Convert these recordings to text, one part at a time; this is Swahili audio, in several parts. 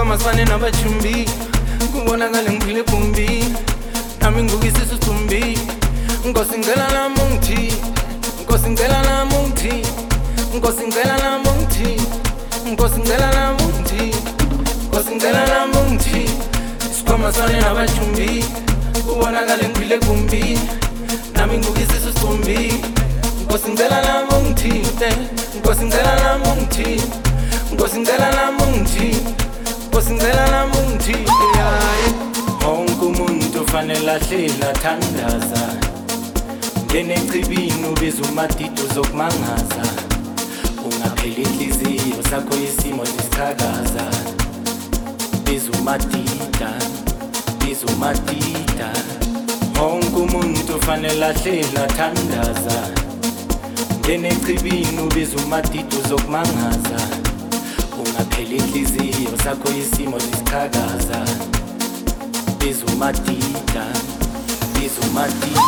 masifane nabajumbi kubonakale ngiphile bumbi nami ngukisisu stumbi Nkosi ngicela nami ungithi Nkosi ngicela nami ungithi Nkosi ngicela nami ungithi Nkosi ngicela nami ungithi Nkosi ngicela nami ungithi Sikhoma sifane nabajumbi kubonakale ngiphile bumbi nami ngukisisu stumbi Nkosi ngicela nami ungithi Nkosi ngicela nami ungithi Nkosi ngicela nami ungithi Nkosi ngicela nami ungithi Wonke umuntu ufanele ahleli athandaza Ngenechibini ubiza umadidi uzokumangaza Ungapheli inhliziyo sakho isimo sisiqhakaza Biza umadida Biza umadida Wonke umuntu ufanele ahleli athandaza Ngenechibini ubiza umadidi uzokumangaza Ungapheli inhliziyo sakho isimo sisiqhakaza Biza umadida Biza umadida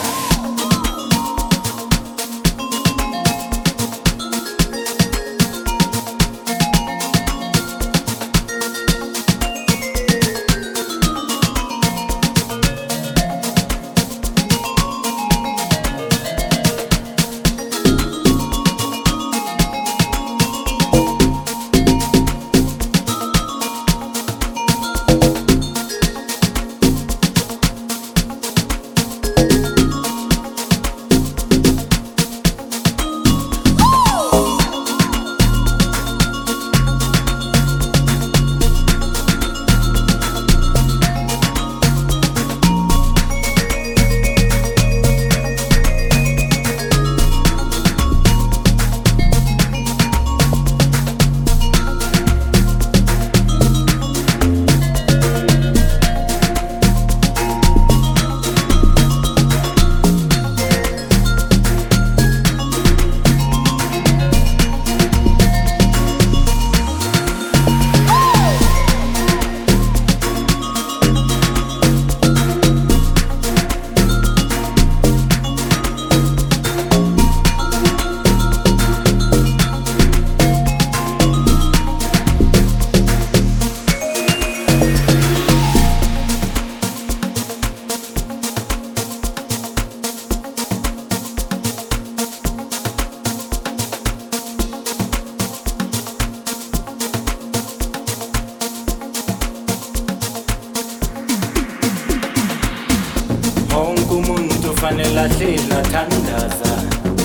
Fanele ahleli athandaza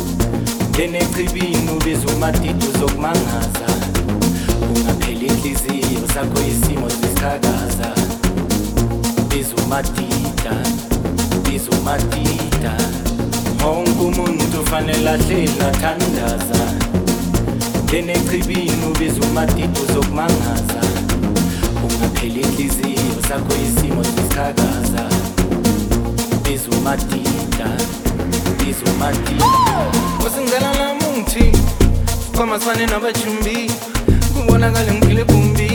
Ngenechibini ubiza umadidi uzokumangaza Ungapheli inhliziyo sakho isimo sisiqhakaza Biza umadida Biza umadida Wonke umuntu fanele ahleli athandaza Ngenechibini ubiza umadidi uzokumangaza Ungapheli inhliziyo sakho isimo sisiqhakaza Biza umadida Biza umadida Nkosi ngicela nami ungithi Sikhoma sifane nabajumbi kubonakale ngiphile bumbi